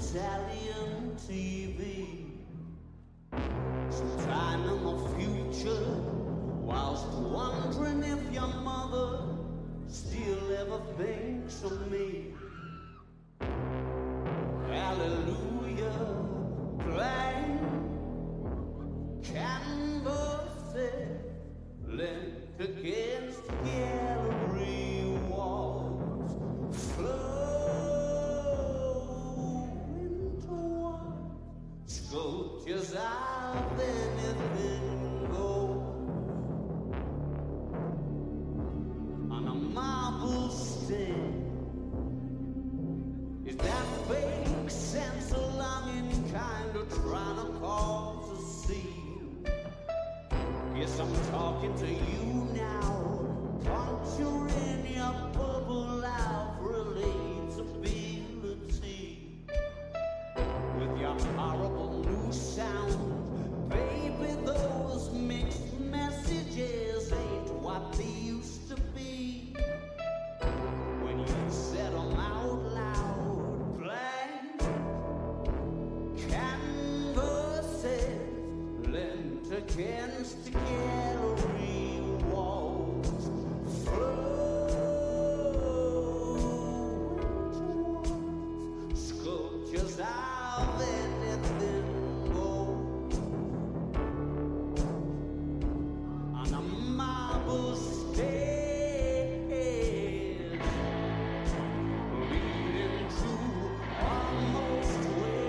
Italian TV. Sometime in the future, whilst wondering if your mother still ever thinks of me. Hallelujah, blank canvases lent against gallery walls, flow into one. Sculptures of anything gold on a marble stand. Is that fake sense of longing kind of trying to cause a scene? Guess I'm talking to you now, puncturing your bubble of relatability with your horrible new sound. Baby, those mixed messages ain't what they used to be when you said them out loud. Blank canvases lent against the gallery walls, flow sculptures of anything gold on a marble stage, leading to almost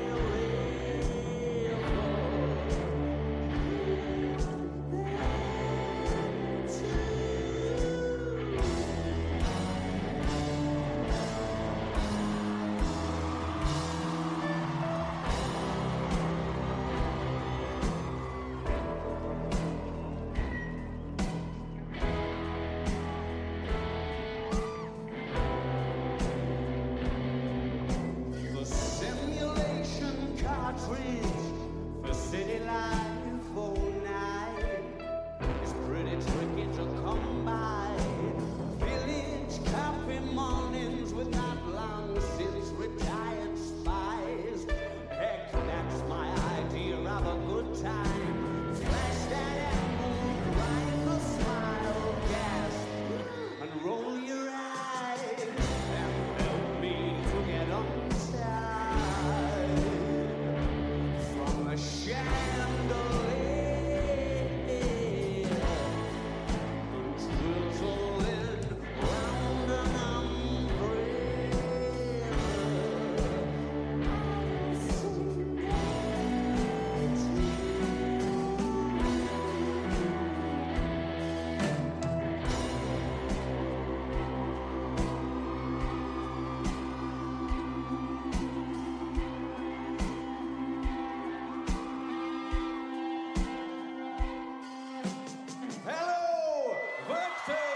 the simulation cartridge for city life all night is pretty tricky to come by. Village coffee mornings with not long since retired spies. Heck, that's my idea of a good time. Flash that angle, rifle, smile, gasp, and roll your eyes, and help me to get inside from the chandelier, drizzling round an Hello, Victor!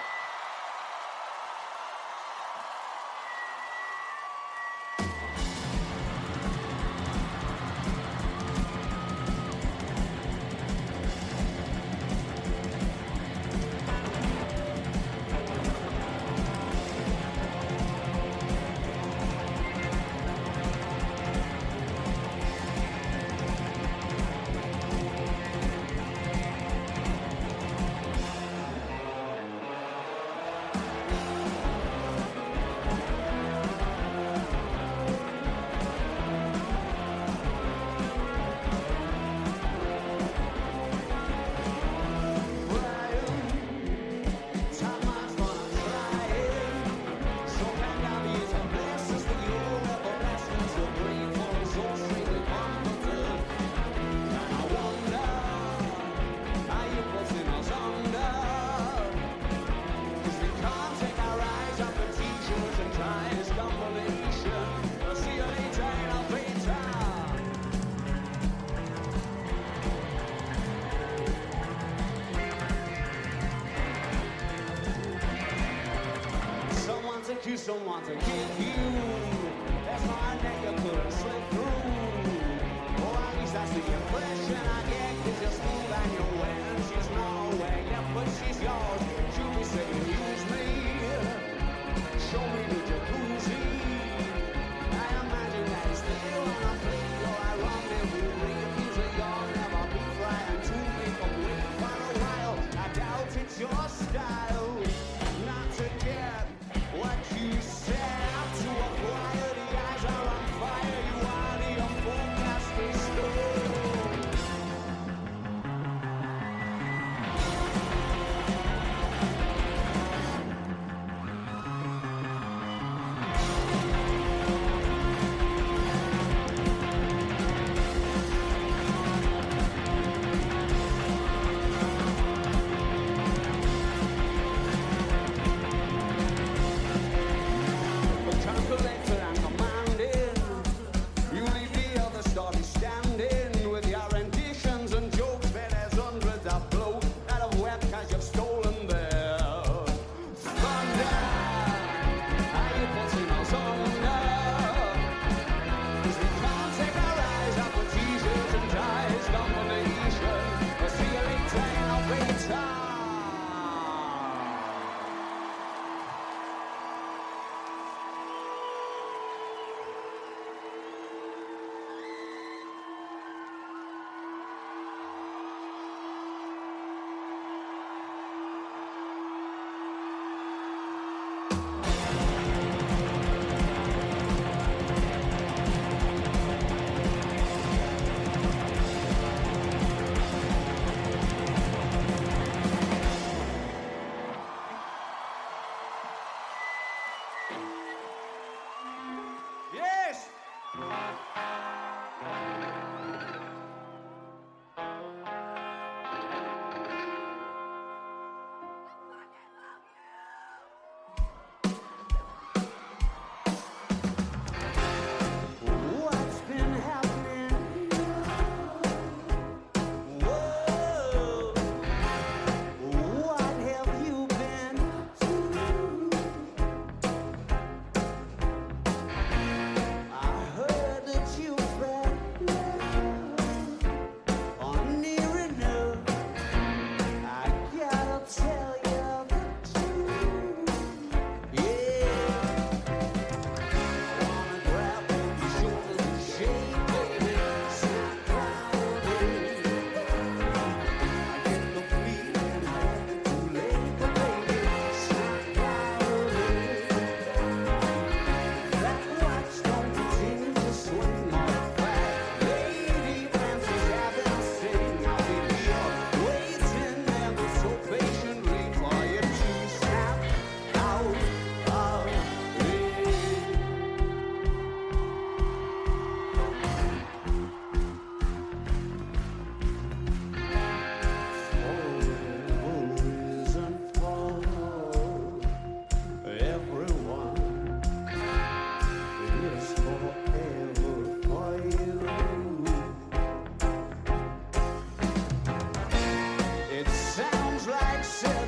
You don't want to give you. That's why I think you couldn't slip through. Or at least that's the impression I get. Cause you're smooth and you're wet and she's nowhere. Yeah, but she's yours. She'll be saying, use me. Show me the jacuzzi. I imagine that it's there.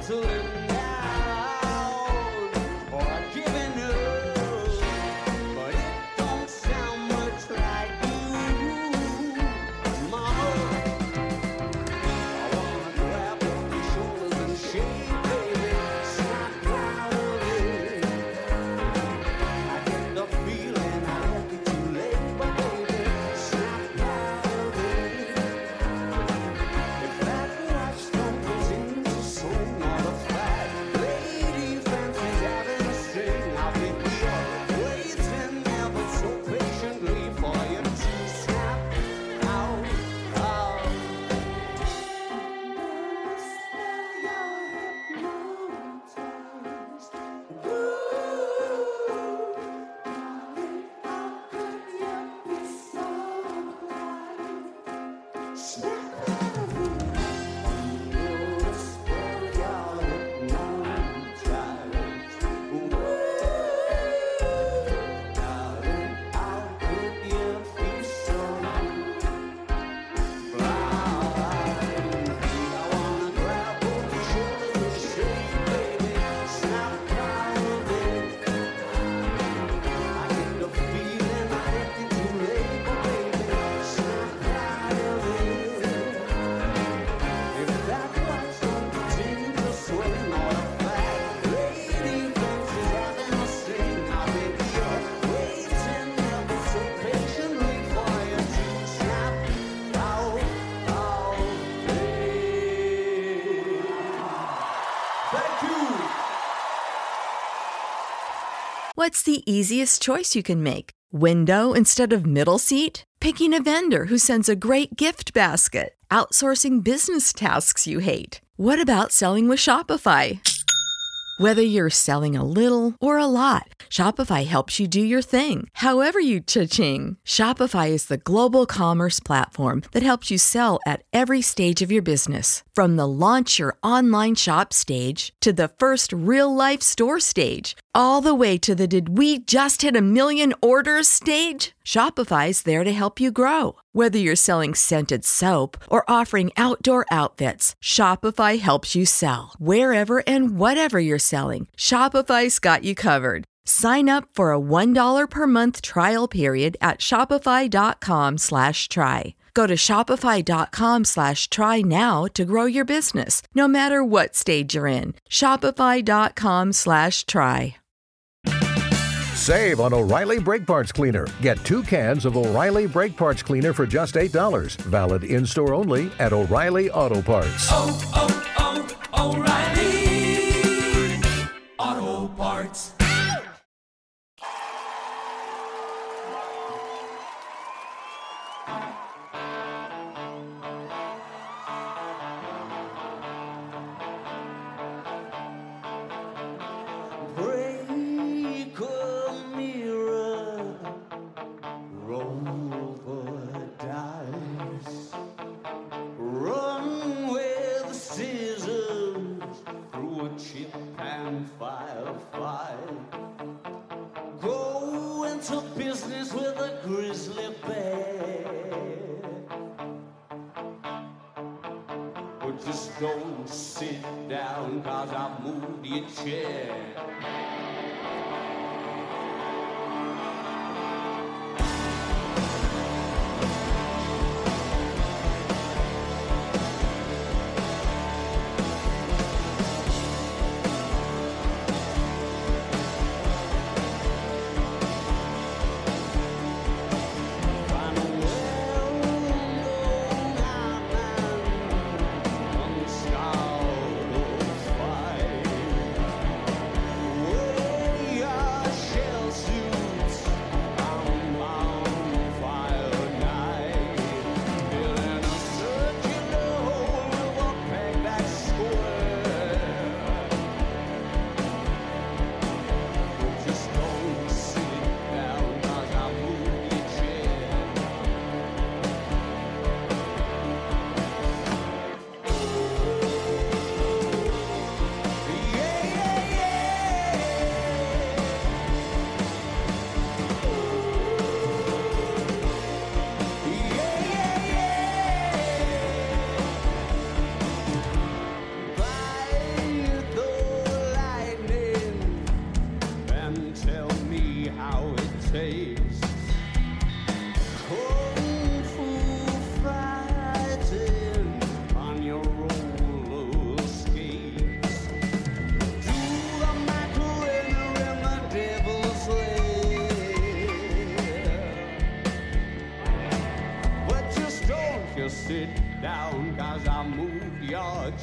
settling down or giving up, but it don't sound much like you, Mama. I wanna grab on your shoulders and shake, baby. Snap out of it. I get the feeling I left it too late, but baby, snap out of it. If that watch don't continue to swing, or the fat lady fancies having a string, I'll be here waiting ever so patiently for you to snap out of it. What's the easiest choice you can make? Window instead of middle seat? Picking a vendor who sends a great gift basket? Outsourcing business tasks you hate? What about selling with Shopify? Whether you're selling a little or a lot, Shopify helps you do your thing, however you cha-ching. Shopify is the global commerce platform that helps you sell at every stage of your business. From the launch your online shop stage to the first real-life store stage, all the way to the did we just hit a million orders stage. Shopify's there to help you grow. Whether you're selling scented soap or offering outdoor outfits, Shopify helps you sell. Wherever and whatever you're selling, Shopify's got you covered. Sign up for a $1 per month trial period at shopify.com/try. Go to shopify.com/try now to grow your business, no matter what stage you're in. Shopify.com/try. Save on O'Reilly Brake Parts Cleaner. Get 2 cans of O'Reilly Brake Parts Cleaner for just $8. Valid in-store only at O'Reilly Auto Parts. O'Reilly Auto Parts. Break a mirror, roll the dice, run with scissors through a chip and firefight, go into business with a grizzly bear, but just don't sit down 'cause I've moved your chair. Well,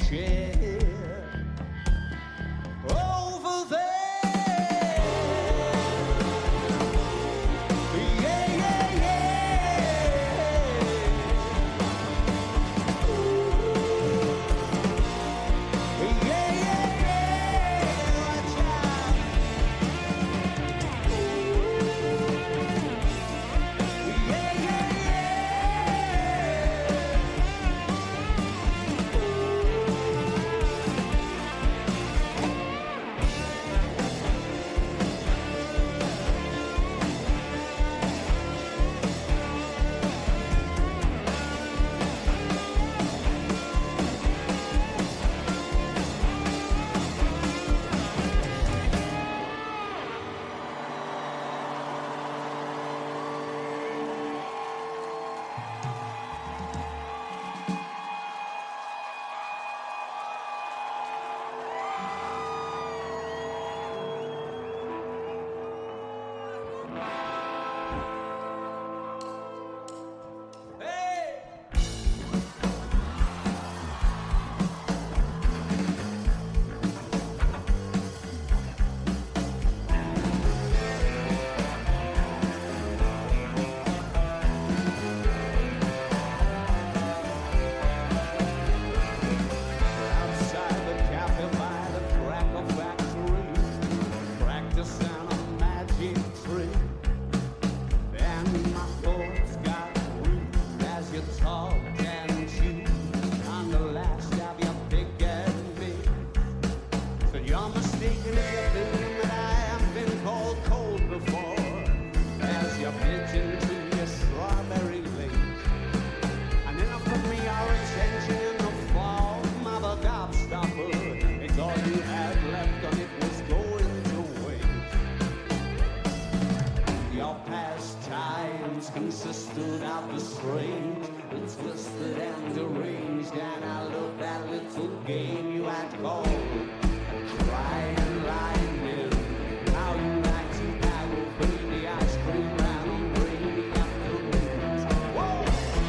share. Over there, yeah, yeah, yeah. Yeah, yeah, yeah. Watch out. Yeah, yeah, yeah. Hey! Outside the cafe by the cracker factory, practicing a magic trick. And my thoughts got weak as you talk and cheat. On the last of your pick at me. So you're mistaken if you think that I have been called cold before. As you pitch into your strawberry lake. And then I put me your attention in the form of a gobstopper. It's all you had left and it was going to waste. Your pastimes consisted of the strange and twisted and deranged. And I loved that little game you had called Crying Lightning. How you like to aggravate the ice cream round on rainy afternoons. Whoa!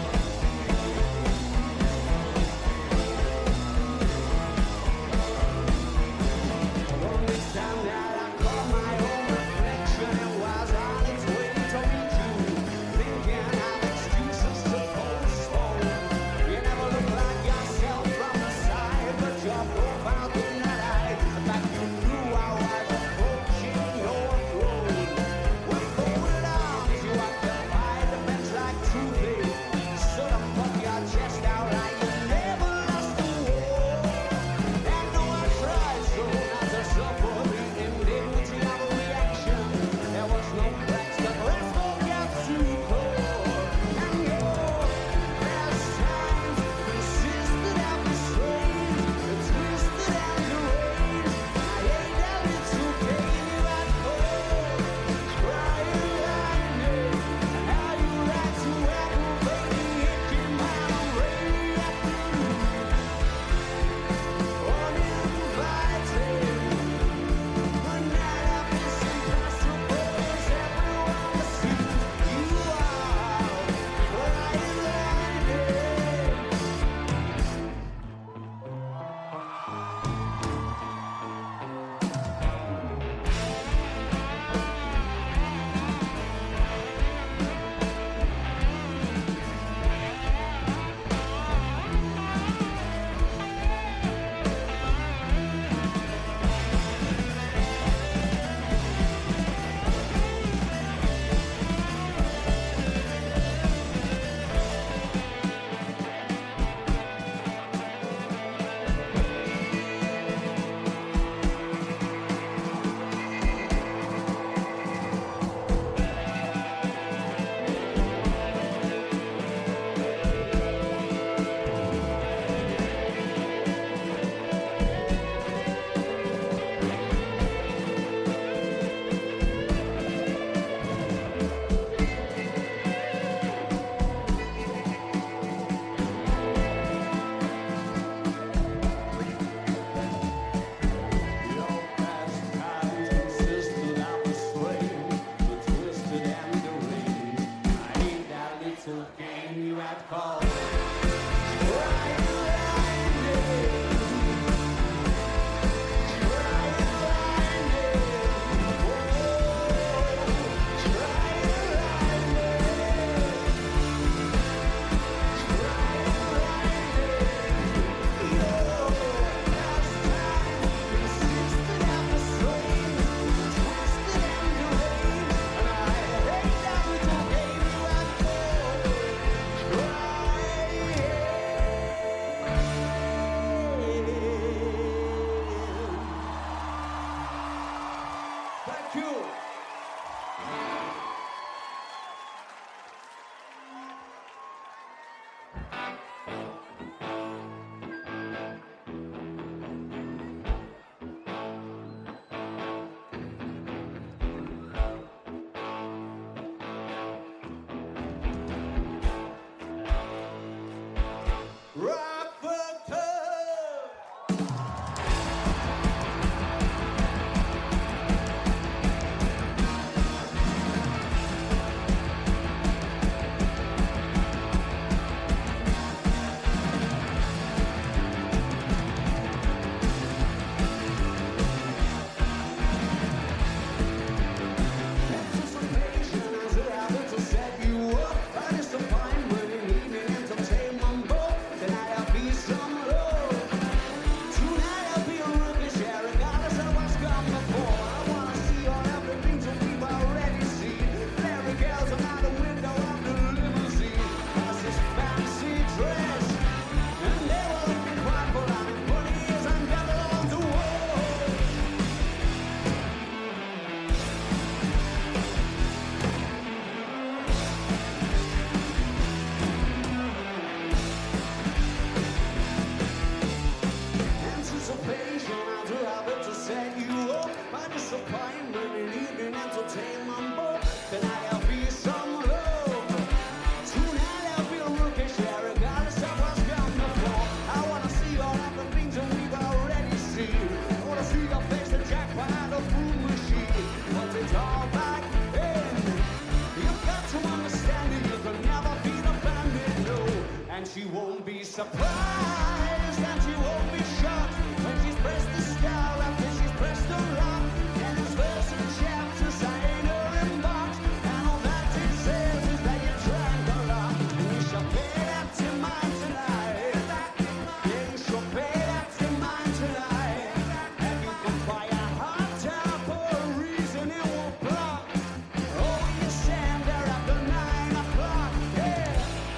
The only time that I caught my own reflection, it was on its way to meet you, thinking of excuses to postpone. You never look like you're set you up. My disappointment in evening entertainment book. Tonight there'll be some love. Tonight there'll be a rookie share, regardless of what's come before. I wanna see all of the things that we've already seen. I wanna see your face, the jackpot, the food machine. But it's all back in. You've got to understand it, you can never be the bandit, no. And she won't be surprised, and she won't be shocked when she's pressed the star after she's pressed the rock. And it's verse and chapters I ain't her inbox. And all that it says is that you drank a lot. And you shall pay that to mine tonight. Yeah, you shall pay that to mine tonight. And you can buy a hot tub for a reason it won't block. Oh, you stand there after 9 o'clock, yeah.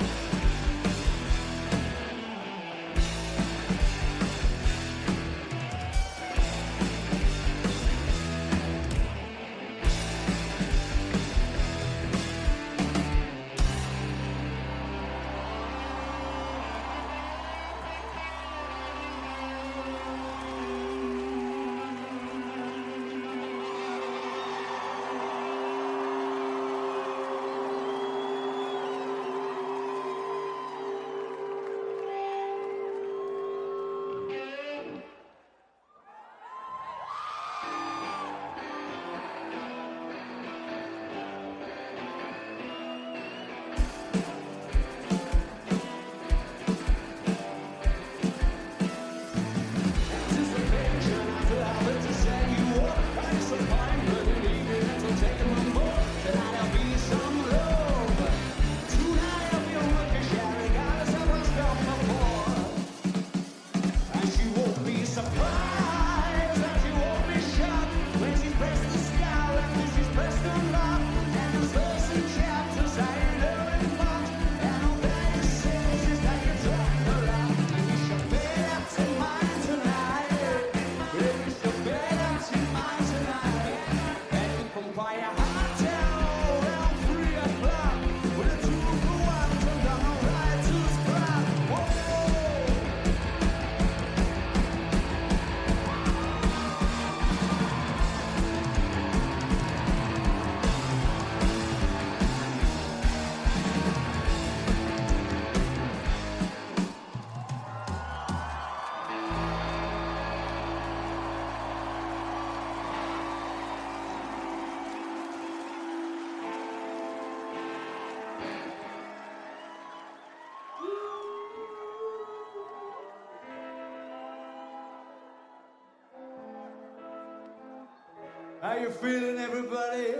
How you feeling, everybody?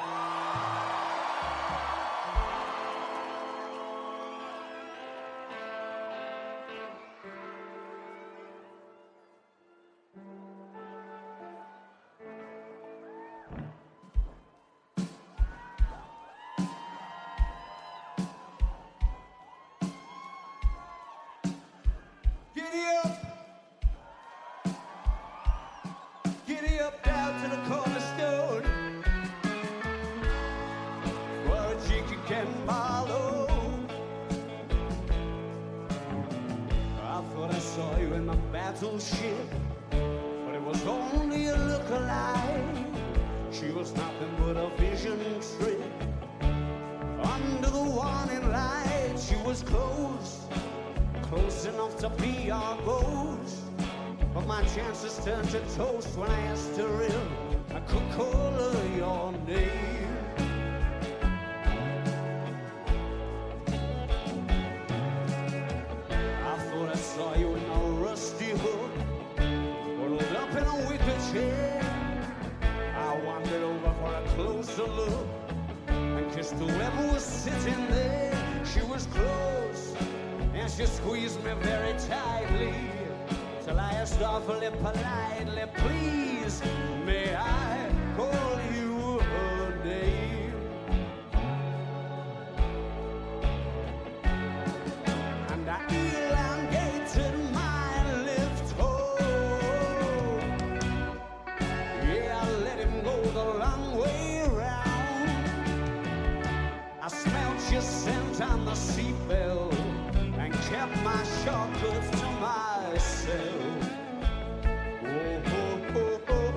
Giddy up! Giddy up down to the cornerstone, where a cheeky can follow. I thought I saw you in my battleship, but it was only a look-alike. She was nothing but a vision trick. Under the warning light, she was close, close enough to be our ghost. But my chances turned to toast when I asked her if I could call her your name. I thought I saw you in a rusty hook, huddled up in a wicker chair. I wandered over for a closer look and kissed whoever was sitting there. She was close and she squeezed me very tightly, till I asked awfully politely, please, may I call you her name? And I elongated my left toe. Yeah, I let him go the long way round. I smelled your scent on the seatbelt and kept my shortcuts to myself. Oh, oh, oh, oh.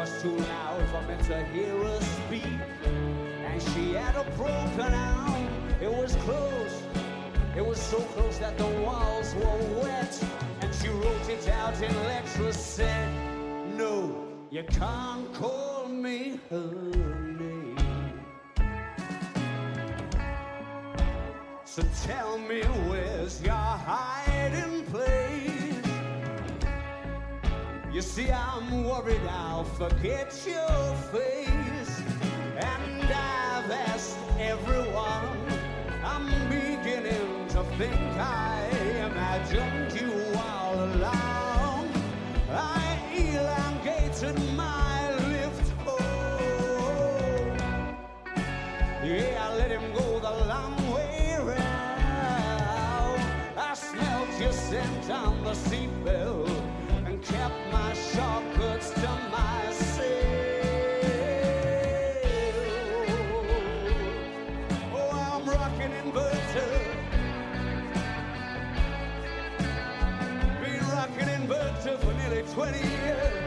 was too loud for me to hear her speak. And she had a broken arm. It was close. It was so close that the walls were wet. And she wrote it out in letters, said, no, you can't call me her name. So tell me, where's your hiding place? You see, I'm worried I'll forget your face. And I've asked everyone, I'm beginning to think I imagined you all along. I elongated my lift home. Yeah, I let him go the long way round. I smelled your scent on the seatbelt and kept my shortcuts to myself. Oh, I'm rocking inverter. Been rocking inverter for nearly 20 years.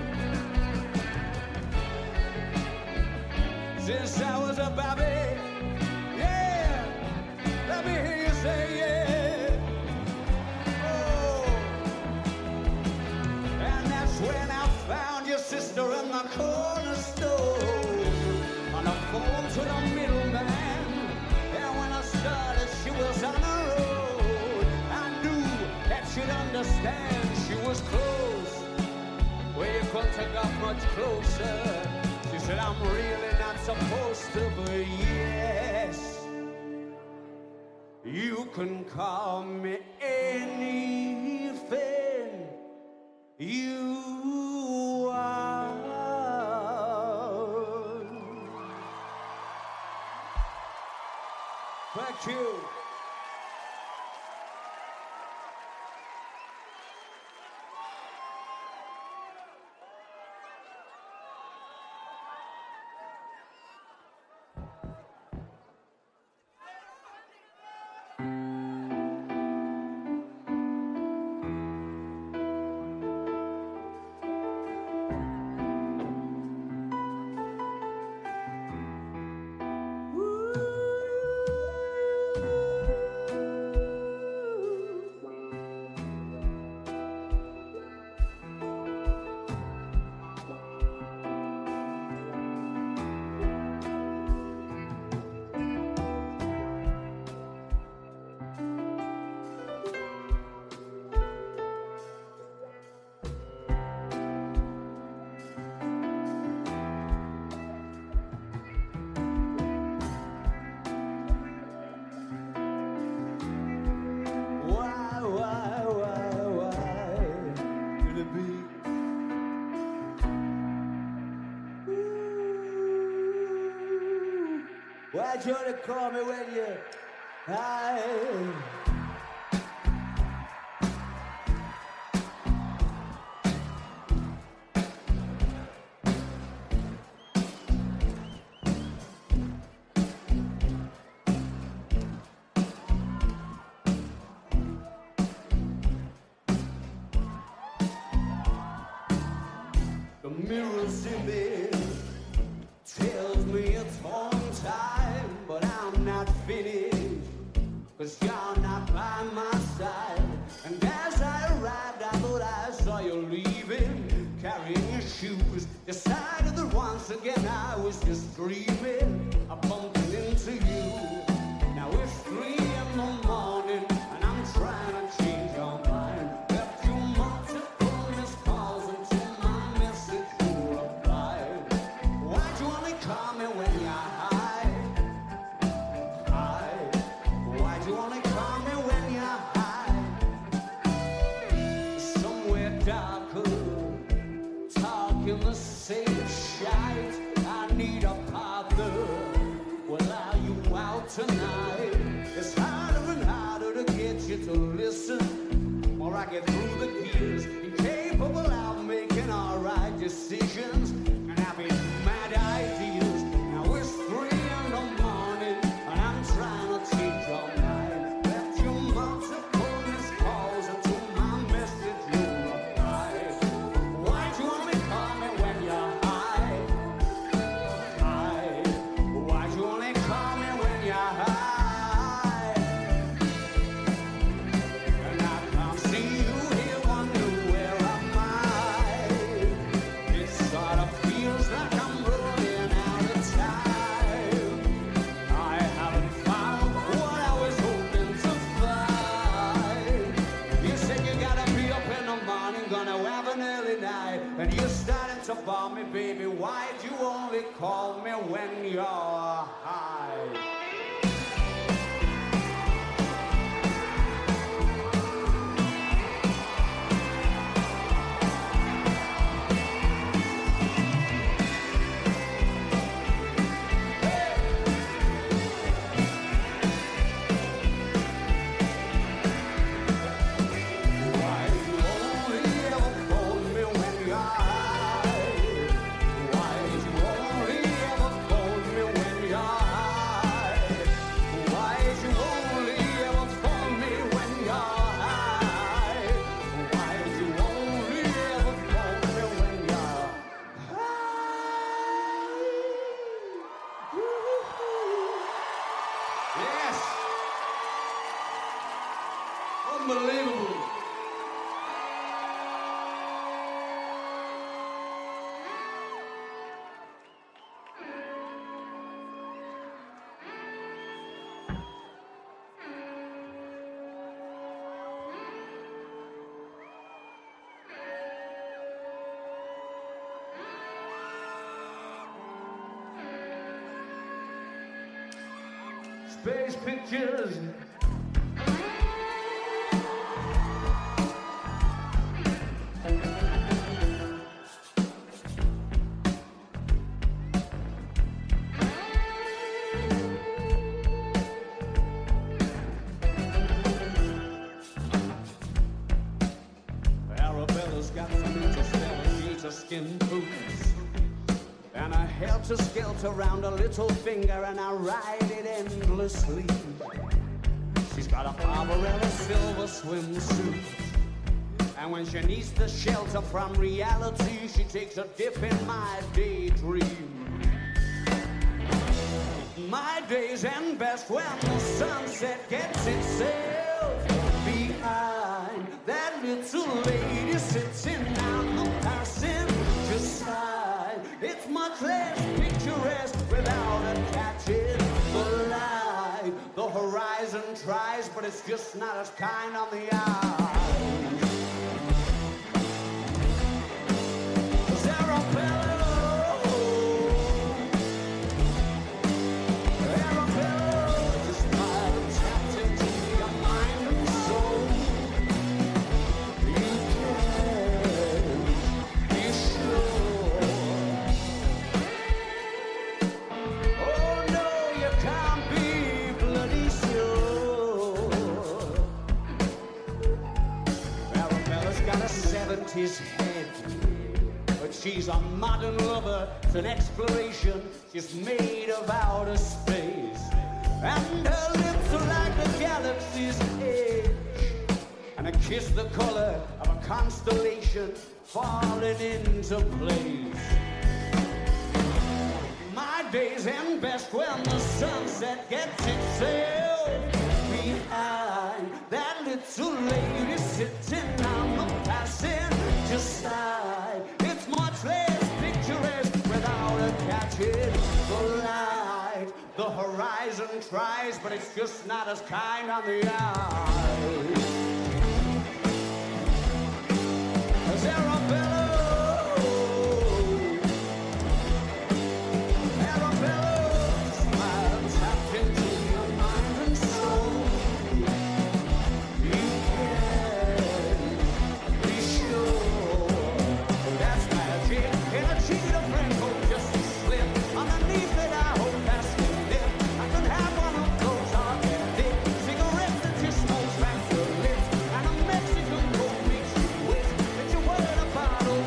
Since I was a baby. Yeah, let me hear you say yeah. Oh, and that's when I found your sister in the corner store on the phone to the middleman. And when I started, she was on the road. I knew that she'd understand. She was close. Well, you couldn't have got much closer. She said, I'm really not supposed to, but yes, you can call me anything you want. Thank you. Why'd you only call me when you high? The mirror's image tells me it's on time, but I'm not finished, 'cause you're not by my side. And as I arrived, I thought I saw you leaving, carrying your shoes. Decided that once again I was just dreaming of bumping into you. Now it's 3 in the morning, and I'm trying to change your mind. Left you multiple missed calls until my message you replied. Why'd you only call me when you're high? High. Why'd you only call me when you're high? Somewhere darker, talking the same shite. I need a partner. Well, are you out tonight? It's harder and harder to get you to listen. More I get through the gears, incapable of making all right decisions, and having mad ideas. Now it's 3 in the morning, and I'm trying to change your mind. Left you multiple missed calls until my message you replied. Why'd you only call me when you're high? about me, baby? Why'd you only call me when you're high? Unbelievable. Space Pictures. Arabella's got some interstellar sheets of skin boots, and a helter-skelter round her little finger, and I ride it endlessly. She's got a Barbarella silver swimsuit, and when she needs the shelter from reality, she takes a dip in my daydream. My days end best when the sunset gets itself behind that little lady sitting on the passenger side. It's much less picturesque without her catching the light. The horizon tries, but it's just not as kind on the eye. His head, but she's a modern lover. It's an exploration. She's made of outer space, and her lips are like the galaxy's edge, and a kiss the color of a constellation falling into place. My days end best when the sunset gets itself behind that little lady sitting on the passenger side. It's much less picturesque without her catching the light. The horizon tries, but it's just not as kind on the eye. Arabella. Bottle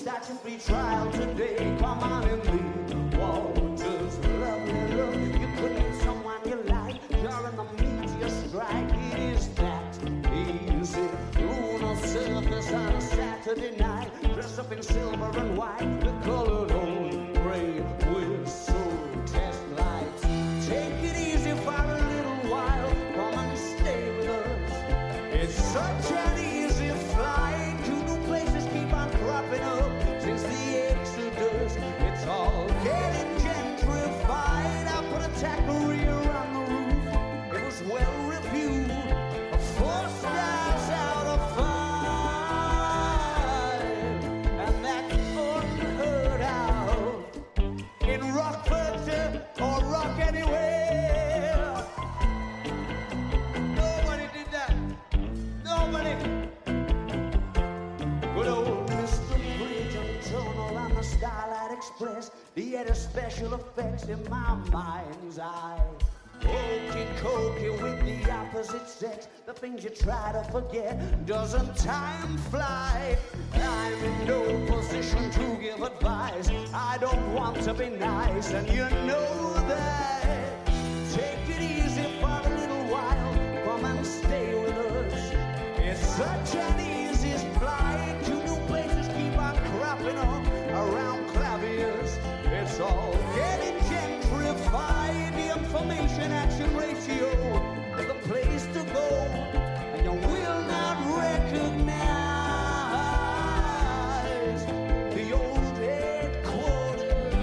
start your free trial today. Come on and leave. Waters, lovely love. You could meet someone you like. You're in the meteor strike. It is that easy. Lunar surface on a Saturday night. Dressed up in silver and white. The colored old gray whistle test lights. Take it easy for a little while. Come and stay with us. It's such an easy flight. Two new places keep on cropping up since the Exodus. It's all getting gentrified. I put a taqueria on the roof. It was well reviewed. 4 stars out of 5, and that's unheard of in Rockford or Rock anywhere. Nobody did that. Nobody. Good old Mr. Bridge and Tunnel on the Starlight Express. He had a special effects in my mind's eye. Okey cokey with the opposite sex. The things you try to forget. Doesn't time fly? I'm in no position to give advice. I don't want to be nice, and you know that. Take it easy for a little while. Come and stay with us. It's such an easy flight. Two new places keep on cropping up around claviers. It's all getting gentrified. The information action ratio is the place to go, and you will not recognize the old headquarters.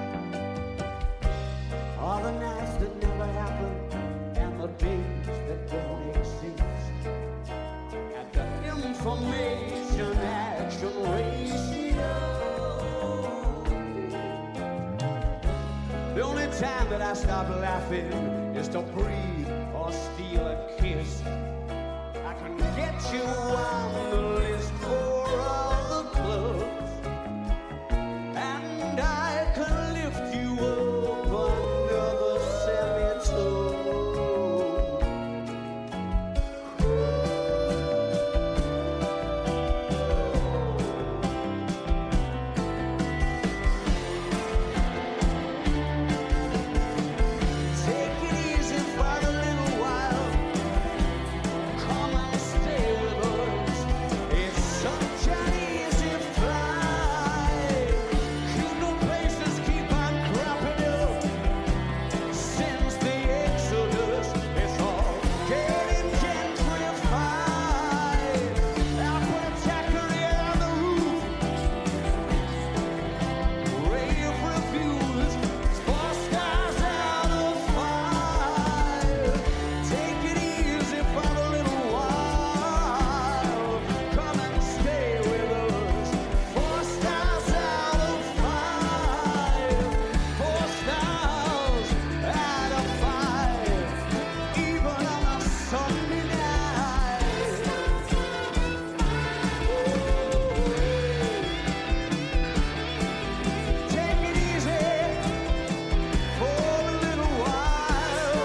All the nights that never happened and the days that don't exist. At the information action ratio. The only time that I stop laughing is to breathe or steal a kiss. I can get you on the list for all the clubs, and I can lift you up under the semitone. Take it easy for a little while. Come and stay with us. It's such an easy flight. Cute new places keep on cropping up since the Exodus. It's all getting gentrified. I put a taqueria on the roof. Rave reviews, 4 stars out of 5. Take it easy for a little while. Come and stay with us. 4 stars out of 5. 4 stars out of 5. Even on a Sunday night. Take it easy for a little while.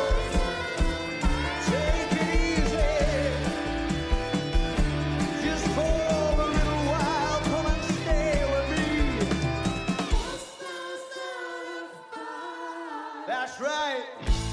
Take it easy just for a little while. Come and stay with me. That's right.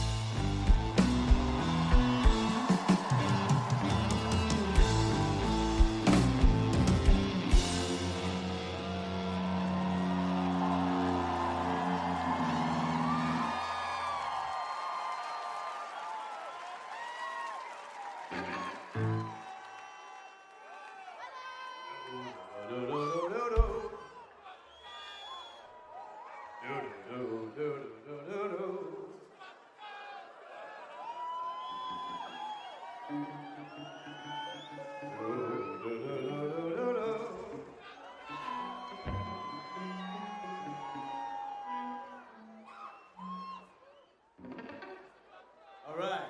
All right.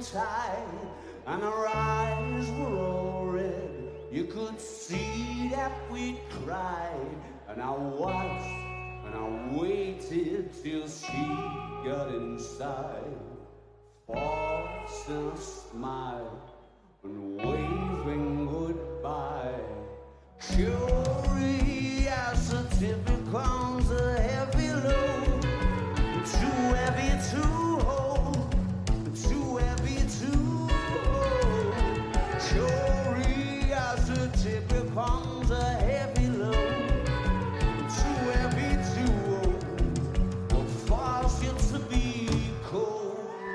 tide, and our eyes were all red. You could see that we'd cried, and I watched and I waited till she got inside, forcing a smile and waving goodbye. Curiosity becomes a heavy load, too heavy to hold, too heavy to hold. Curiosity becomes a heavy load, too heavy to hold, will force you to be cold.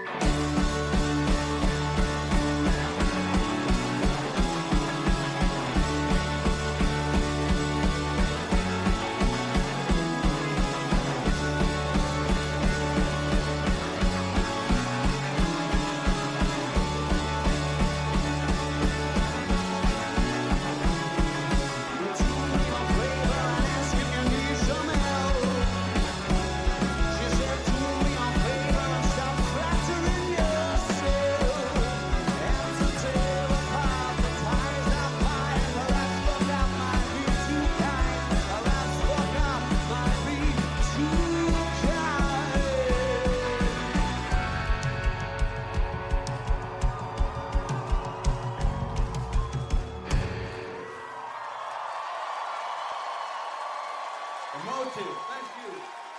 Emotive, thank you.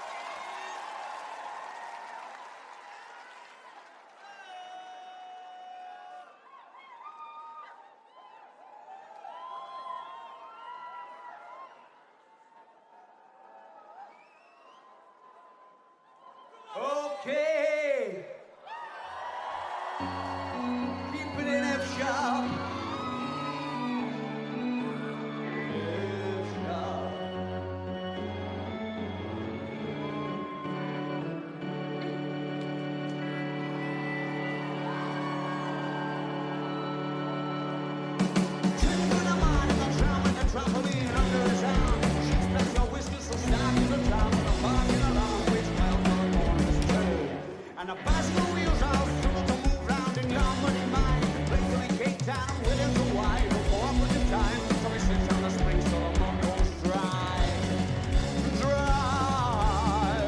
Okay. Keep it in F sharp. F sharp. Trampoline under his arm. She smells your whiskey, so stop in the town. And a parking alarm, which well for a corner's trail. And a bicycle wheels out, struggle to move round in your money mind. Playfully Cape Town, Williams and White, or go up with the time. So he sits on the spring, so the mud goes dry. Dry.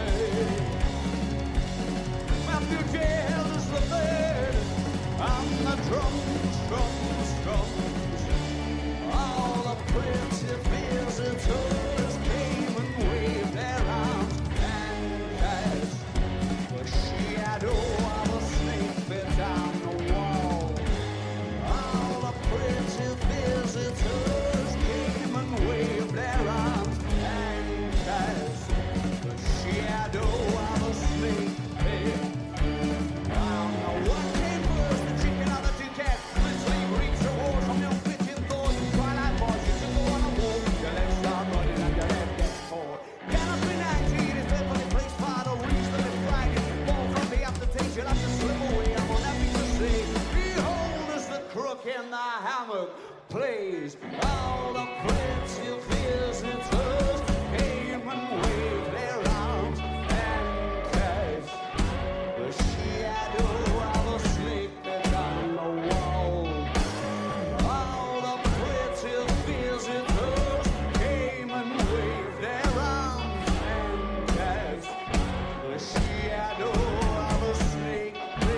Matthew Gale is the third. And the drums, drums, drums. All the pretty visitors came and waved their arms and cast the shadow of a snake bit down the wall. All the pretty visitors came and waved their arms and cast the shadow of a snake bit down the wall. What came first, the chicken or the two cats? When sleep reached the walls from your fitting thoughts. Twilight boys, you took on a walk. Your legs start running and your head gets cold. Get up in 19, it's faithfully placed by the reasonably flagging. Fall from the aftertaste, you'll have to slip away. I'm unhappy to say, behold as the crook in the hammock plays. All the pretty visitors came and waved their arms and cast the shadow of a snake down the wall. All the pretty visitors came and waved their arms and cast the shadow of a snake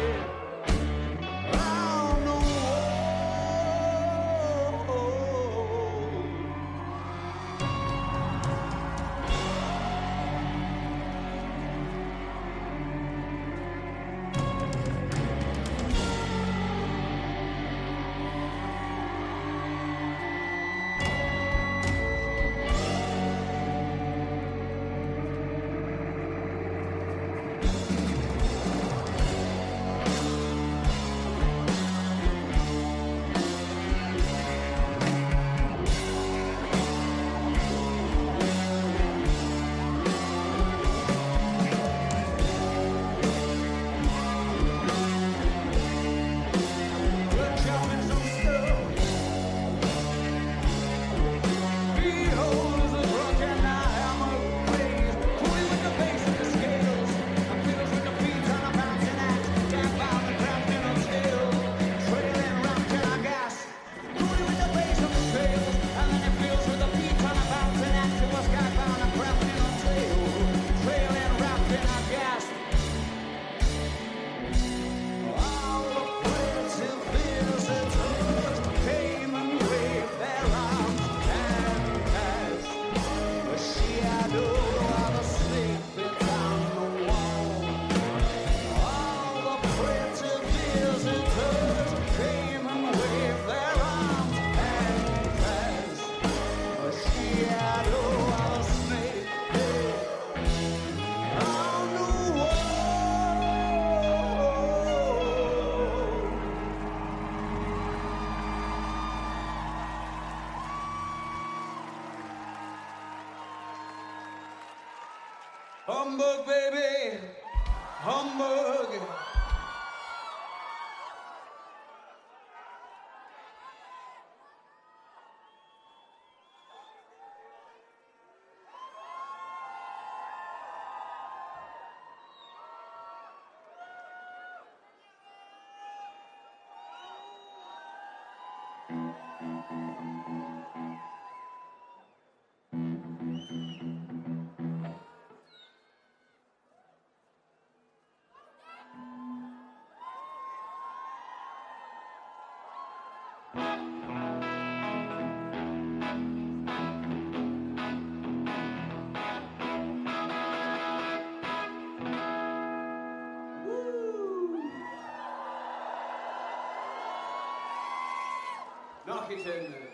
round the wall. Humbug, baby, humbug. Knock it in there.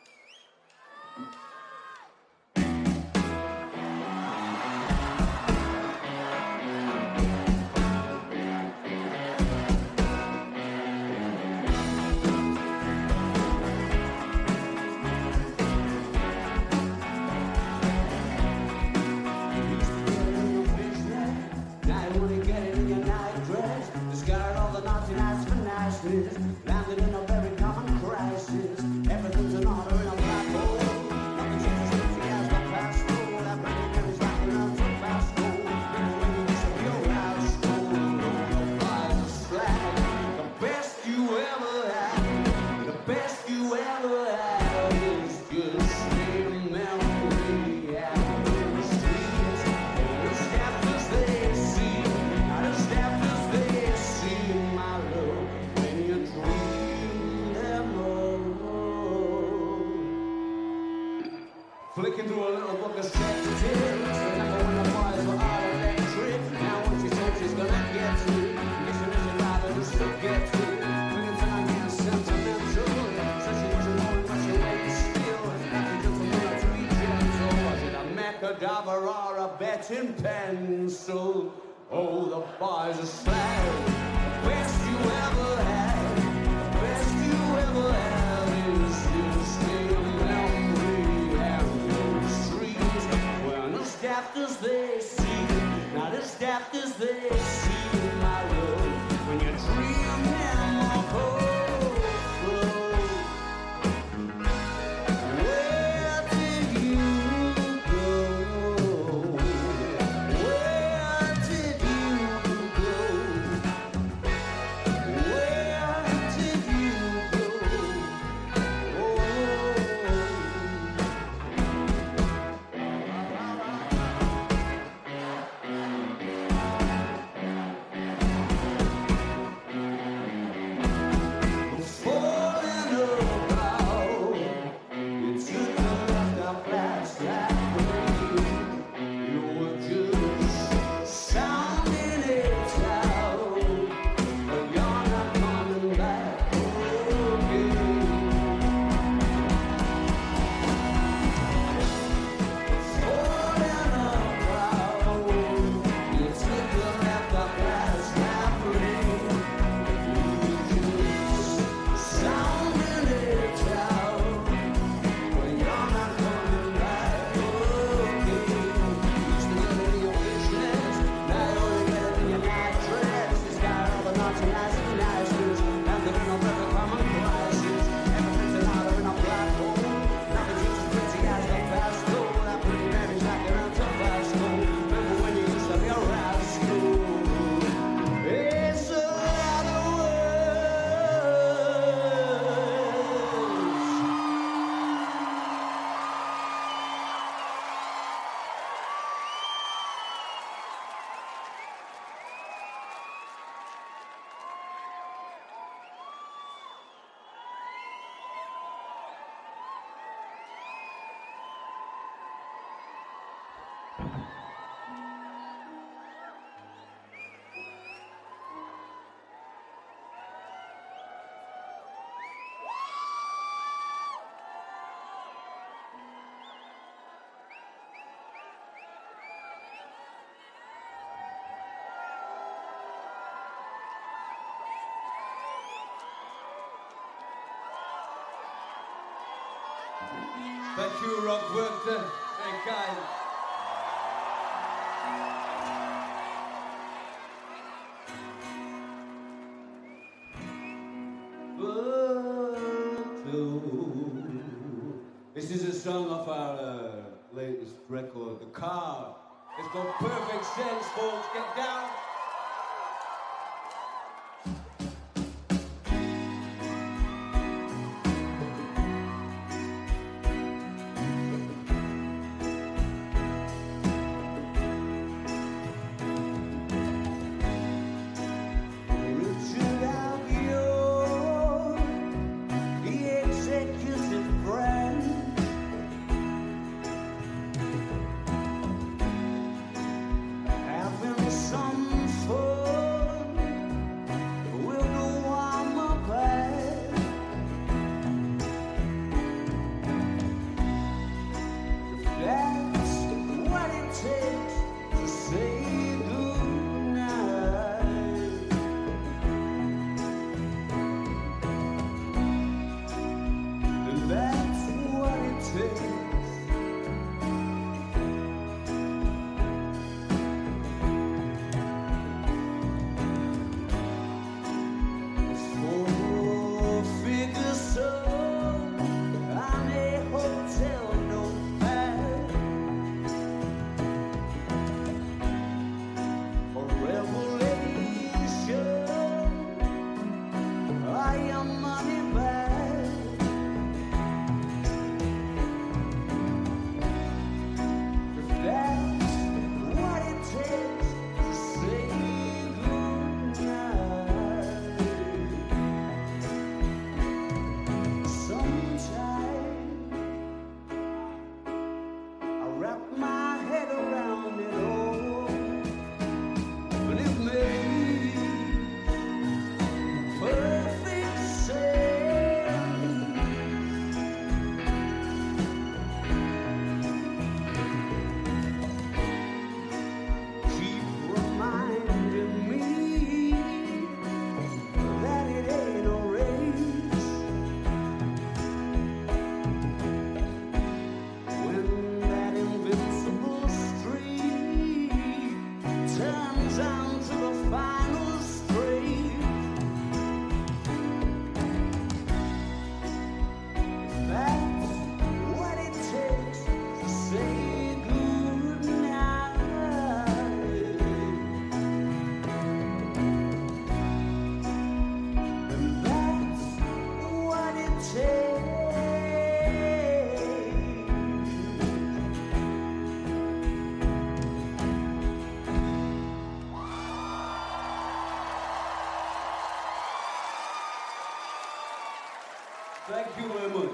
Landed in a very common crisis. Everything's in order in a black hole. Nothing changes since he has the past hole. That money carries like an ounce of fast gold. People when you disappear out school. Don't buy the slag. The best you ever had. The best you ever had is just a memory out in the streets. The steps as they see. Not the steps as they see, my love. Flicking through a little book of statistics. Remember when the boys were all electric. Now what she said she's gonna get to. Mission is a lot of just to get to. Bringing time and sentimental. Said she wasn't going much away still. Nothing just a minute to be gentle. Was it a Macadabra or a betting pencil? Oh, the boys are slag. The best you ever had. The best you ever had is just a memory out in the streets. Well, not as daft as they seem, not as daft as they seem, my love. When you dream them of hope, where did you go? Where did you go? Where did you go? Falling about, you took the left of last night. You were just sounding it out, but you're not coming back again. Falling about, you took the left of last night. Sounding it out, but you're not coming back again. Used to get in your business, now you're getting in your night dress. This guy all the naughty nice and niceness, landed in a very common crisis. Everything's an order in a black hole. Nothing seems as pretty as the fast goal. That pretty baby's like an ounce of fast gold. Remember when you used to be a rascal? It's a lot of words. Thank you, Rockwood. Very kind. This is a song of our latest record, The Car. It's got perfect sense, folks. Get down. Thank you very much.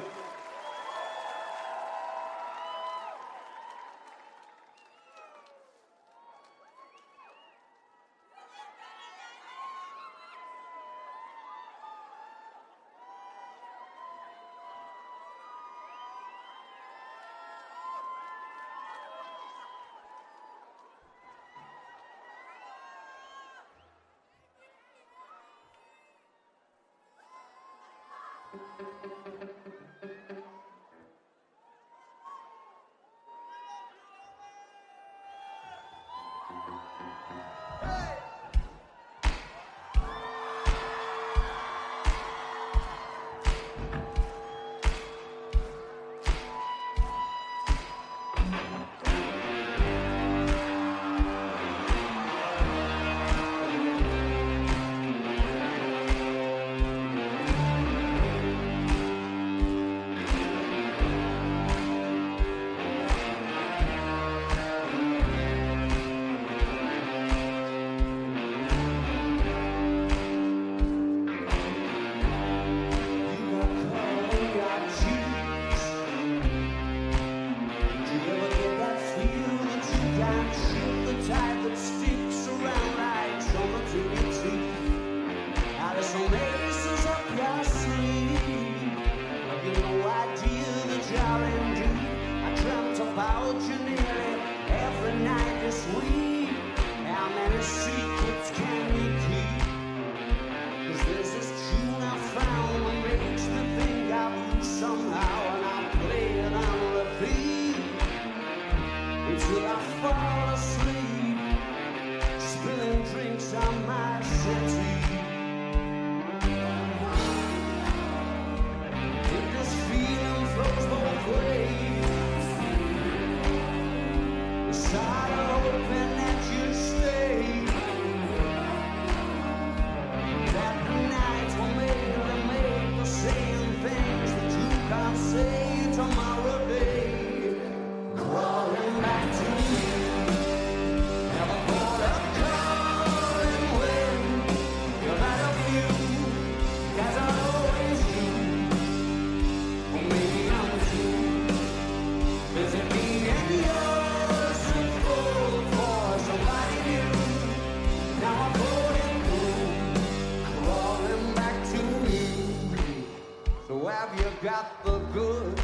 got the goods.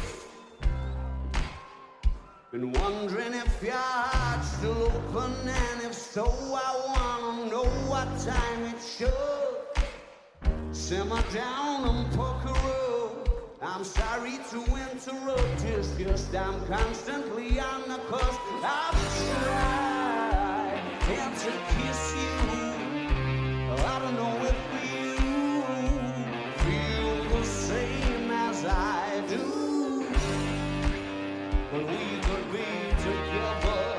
Been wondering if your heart's still open, and if so, I wanna know what time it should. Simmer down and pucker up. I'm sorry to interrupt, it's just I'm constantly on the cusp. I've tried to kiss you. I don't know if you feel the same as I do, but we could be together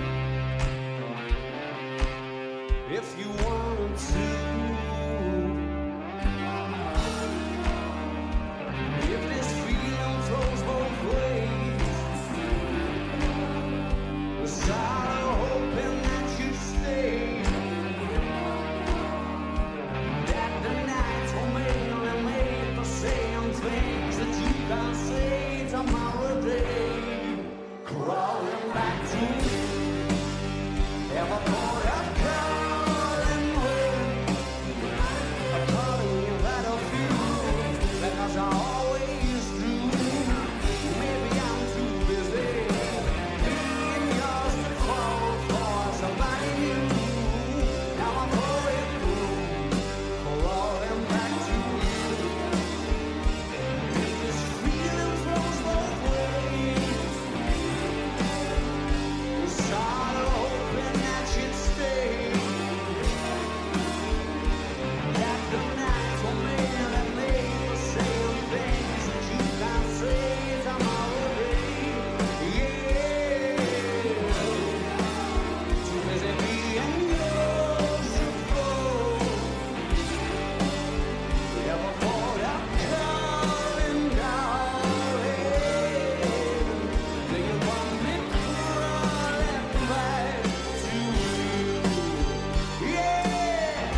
if you want to. If this feeling flows both ways, the side of hoping that you stay, that the nights were mainly made for saying things that you can't say tomorrow day. Crawling back to ever thought I'd crawling away. I'm calling you battlefield because I always do. Maybe I'm too busy being yours to fall for somebody new. Now I'm going through, crawling back to you. If this feeling flows both ways, the sort of hoping that you'd stay, that the nights were made for saying things that you can't say tomorrow day. Yeah, too busy being yours to fall. Never thought I'd calling darling. Do you want me crawling back to you? Yeah.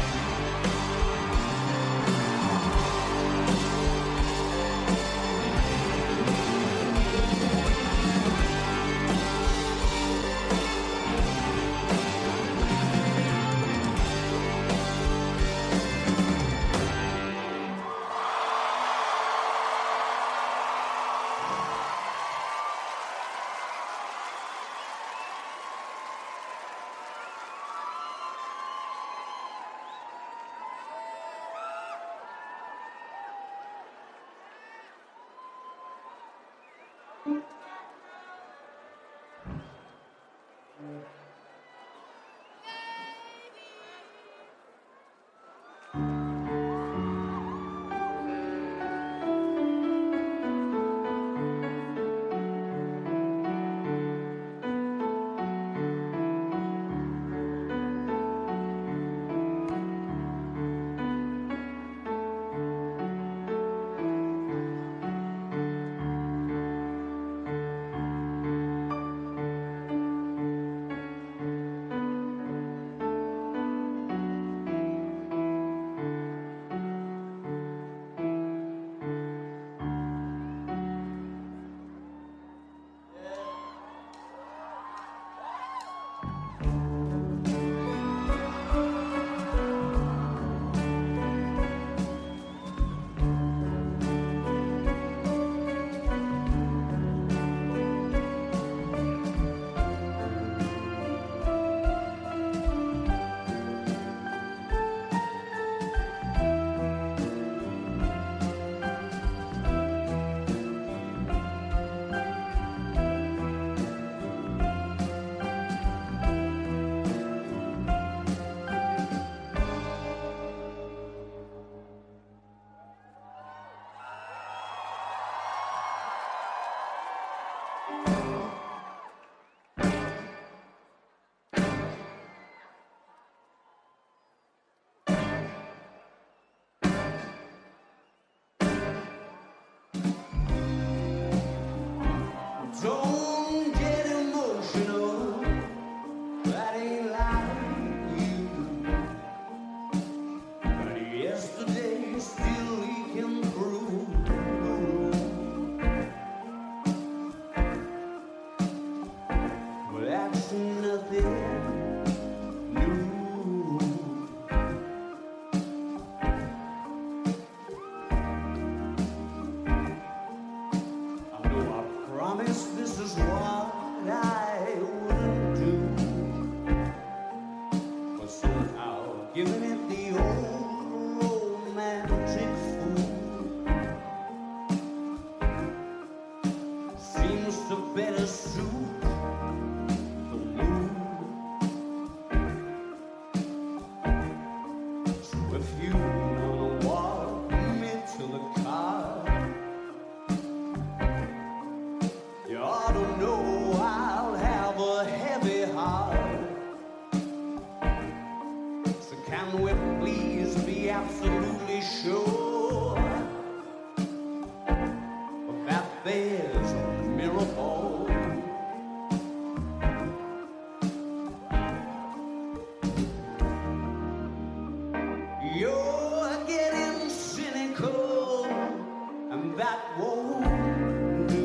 that won't do.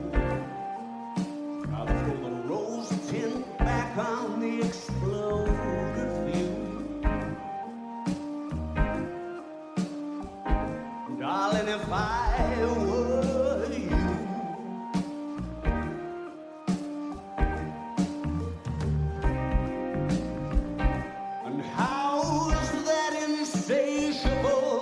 I'll throw the rose tint back on the exploded view. Darling, if I were you, and how's that insatiable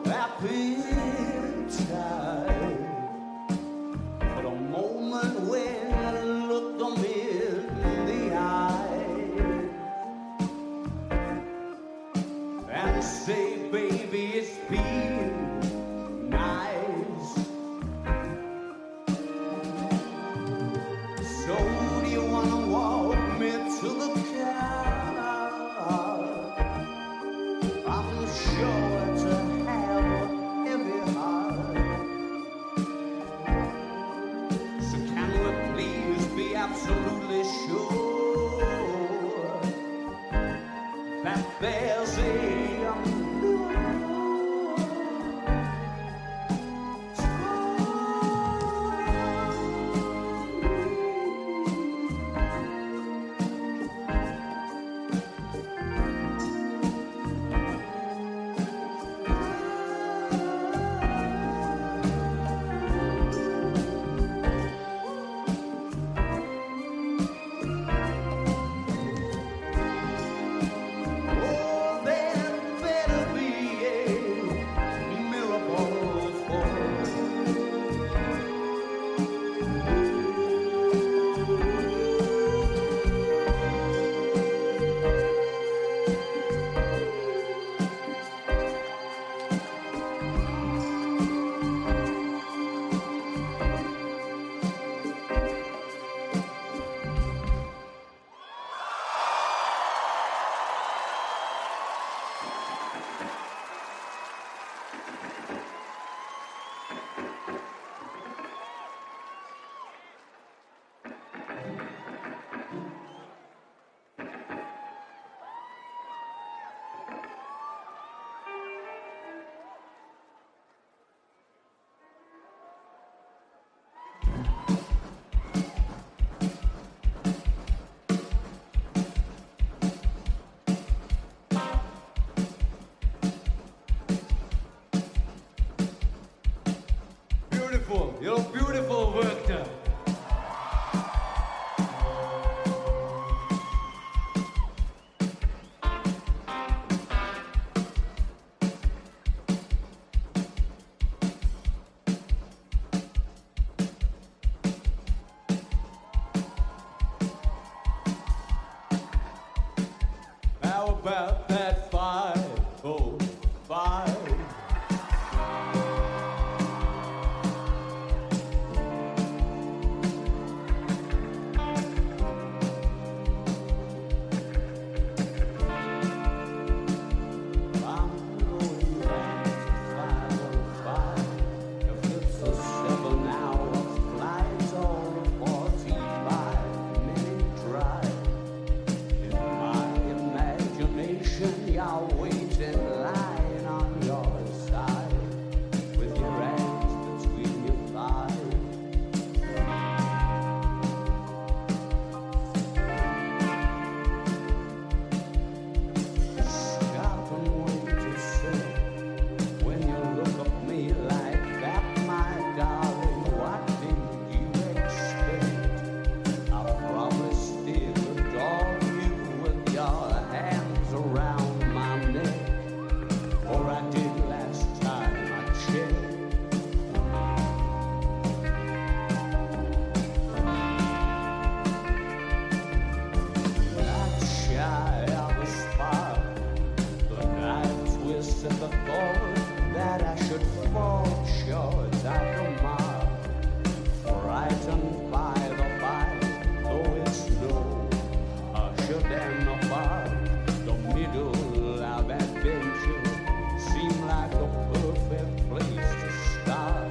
appetite for the moment when I look them in the eye and say, baby, it's been nice. So do you wanna walk me to the car? I'm sure to have a heavy heart. So can we please be absolutely sure that there's a beautiful. You're beautiful work done. How about that 505? Y'all waiting, lying on your side, with your hands between your thighs. Stop and wait to say, when you look at me like that, my darling, what did you expect? I probably still adore you with your hands around or I did last time I checked. Not shy of a spark, but I twisted the thought that I should fall short of the mark. Frightened by the fight, though it's no harsher than the bark, the middle of adventure seemed like a perfect place to start.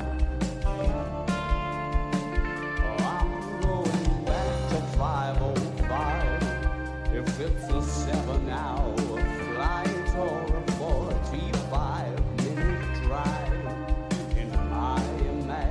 Oh, I'm going back to 505. If it's a 7-hour flight or a 45-minute drive, in my imagination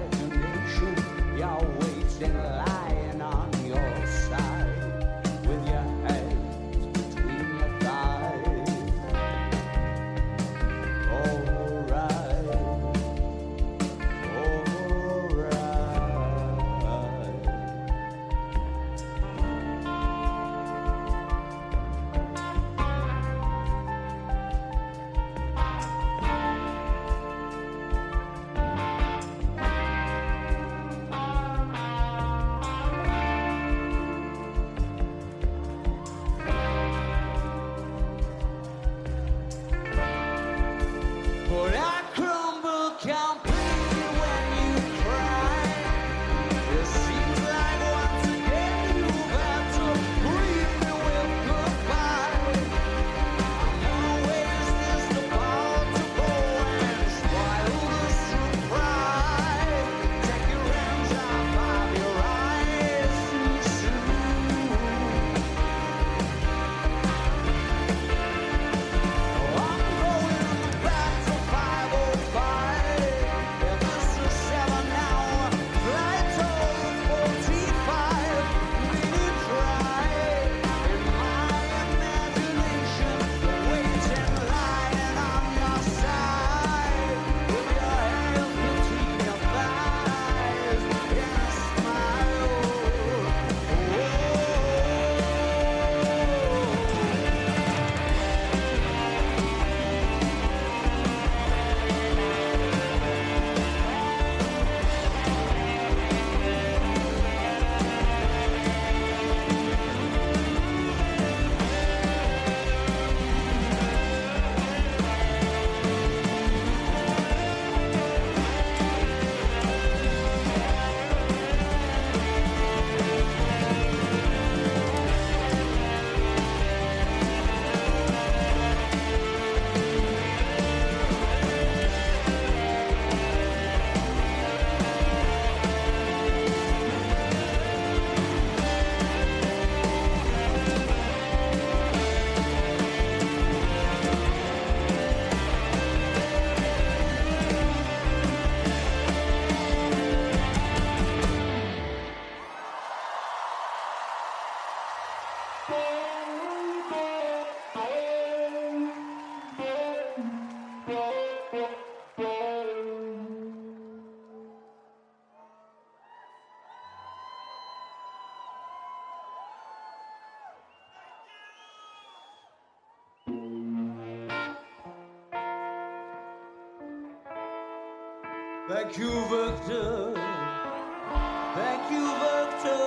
Thank you, Victor. Thank you, Victor.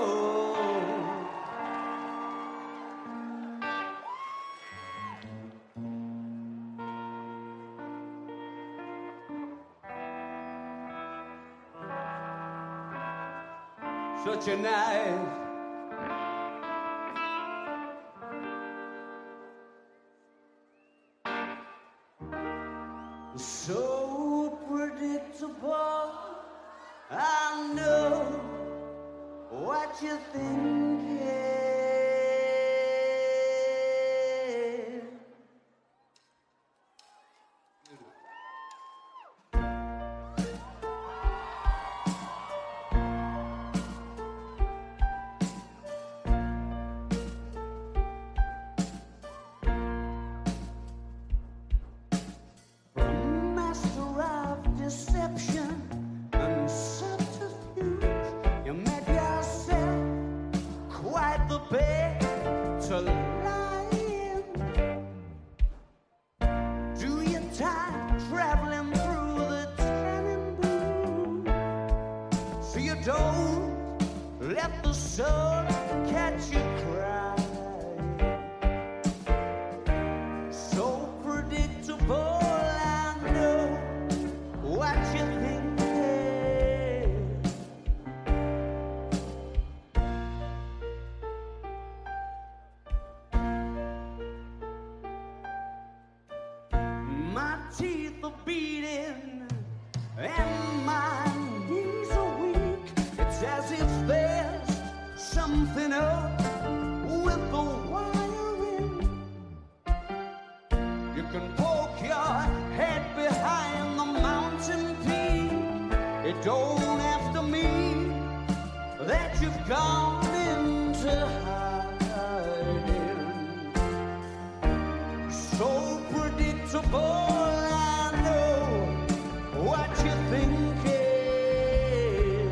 Such a knife. So predictable. I know what you're thinking. Master of deception and subterfuge, you made yourself quite the bait to lie in. Do your time traveling through the Tannenbaum, so you don't let the sun catch you crying. So predictable. What you thinking? My teeth are beating and my knees are weak. It's as if there's something up with the wiring. You can poke your head behind the mountain peak. It don't have to mean that you've gone into hiding. So predictable, I know what you're thinking.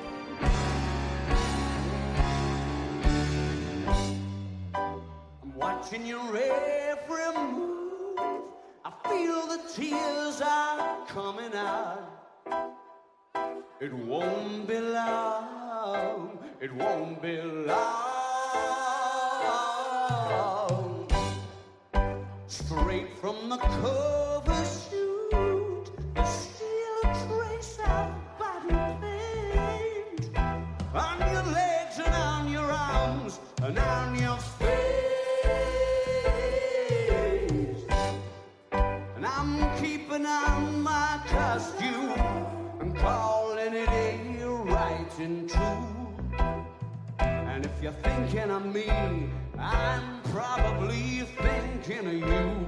I'm watching your every move. I feel the tears are coming out. It won't be long. It won't be long. Straight from the cover shoot, you still a trace of body paint on your legs and on your arms and on your face. And I'm keeping on my costume and calling it a writing true. And if you're thinking of me, I'm probably thinking of you.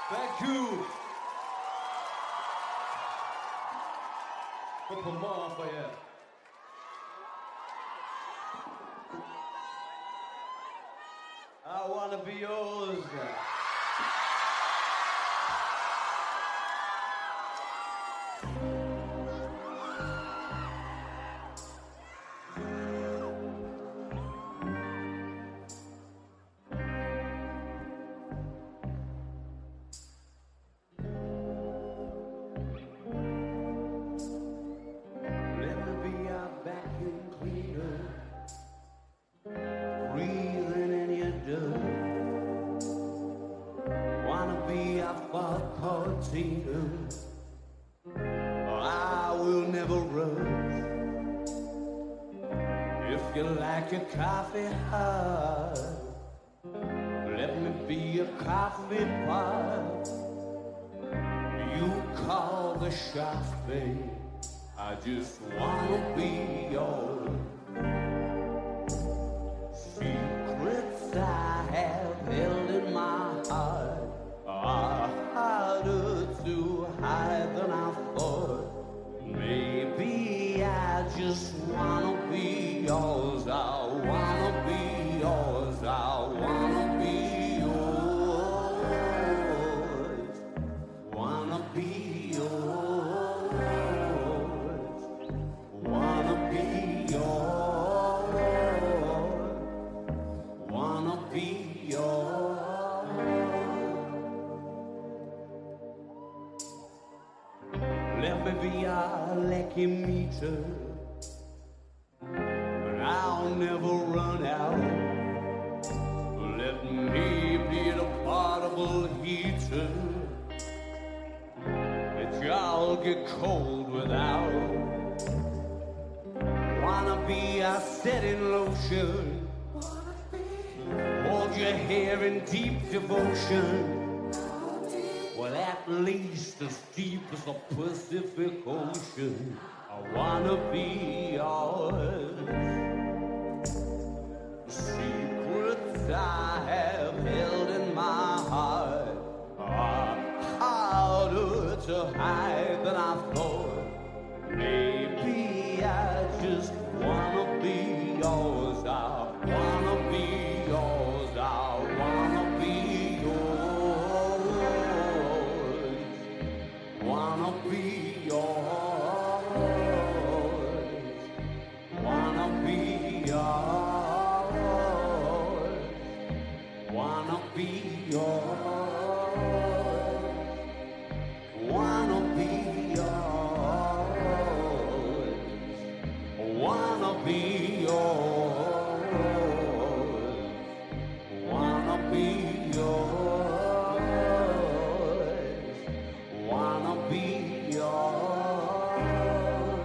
Thank you. Couple more for you. I wanna be yours. I will never rush. If you like your coffee hot, let me be your coffee pot. You call the shots, babe. I just wanna be yours. Secrets I have held in my heart are harder to hide than I thought. Maybe I just wanna be yours. I wanna be yours. I wanna be yours. Wanna be yours. Wanna be yours. Wanna be yours. Let me be your lucky meter, and I'll never run out. Let me be the portable heater that y'all get cold without. Wanna be a setting lotion, hold your hair in deep devotion. Well, at least as deep as the Pacific Ocean, I wanna be yours. Secrets I have held in my heart are harder to hide than I thought. Maybe I just wanna be yours. I wanna be yours. I wanna be yours. Wanna be yours. Wanna be yours. Wanna be yours. Wanna be yours. Wanna be yours. Wanna be yours. Wanna be yours.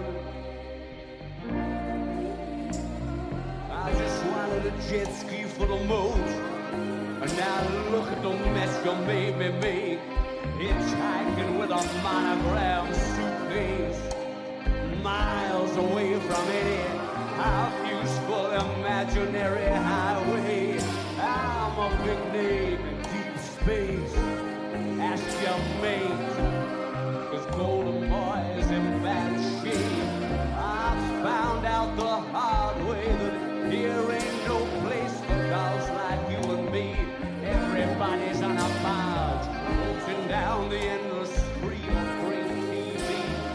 I just wanted a jet ski for the most, and now look at the mess you made me make. Hitchhiking with a monogram suitcase, miles away from any half-useful imaginary highway. I'm a big name in deep space. Ask your mate, 'cause Golden Boy is in bad shape. I found out the hard way that here ain't no place for girls like you and me. Everybody's on a barge, floating down the endless stream of great TV.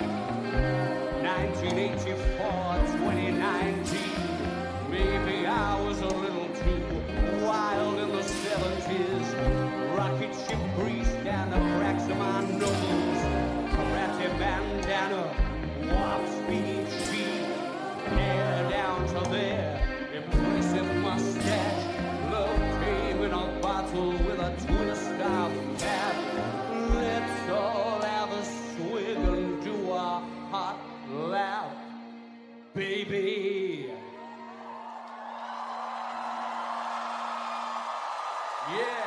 1984, 2019. Maybe I was a little too wild in the 70s. Rocket ship breeze down the cracks of my nose. Karate bandana, warp speed sheet, hair down to there, impressive mustache. Love came in a bottle with a tuna scarf cap. Let's all have a swig and do a hot lap, baby. Yeah.